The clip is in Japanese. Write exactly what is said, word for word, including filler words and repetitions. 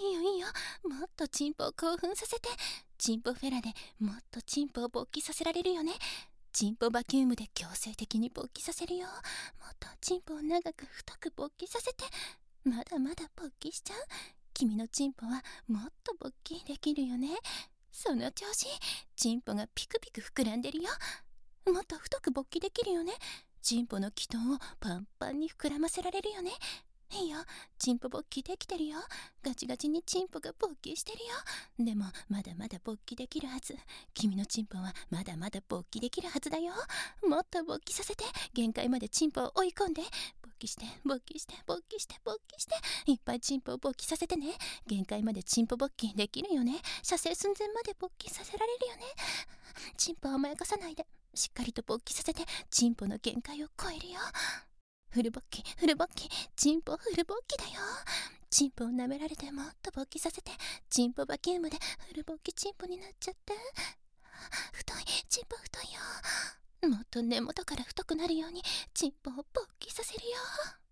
いいよいいよ。もっとチンポを興奮させて。チンポフェラでもっとチンポを勃起させられるよね。チンポバキュームで強制的に勃起させるよ。もっとチンポを長く太く勃起させて。まだまだ勃起しちゃう。君のチンポはもっと勃起できるよね。その調子。チンポがピクピク膨らんでるよ。もっと太く勃起できるよね。チンポの気筒をパンパンに膨らませられるよね。いいよ、チンポ勃起できてるよ。ガチガチにチンポが勃起してるよ。でもまだまだ勃起できるはず。君のチンポはまだまだ勃起できるはずだよ。もっと勃起させて。限界までチンポを追い込んで。勃起して勃起して勃起して勃起して。いっぱいチンポを勃起させてね。限界までチンポ勃起できるよね。射精寸前まで勃起させられるよね。チンポを甘やかさないで。しっかりと勃起させて。チンポの限界を超えるよ。フル勃起フル勃起。チンポフル勃起だよ。チンポを舐められてもっと勃起させて。チンポバキュームでフル勃起チンポになっちゃって。太い、チンポ太いよ。もっと根元から太くなるようにチンポを勃起させるよ。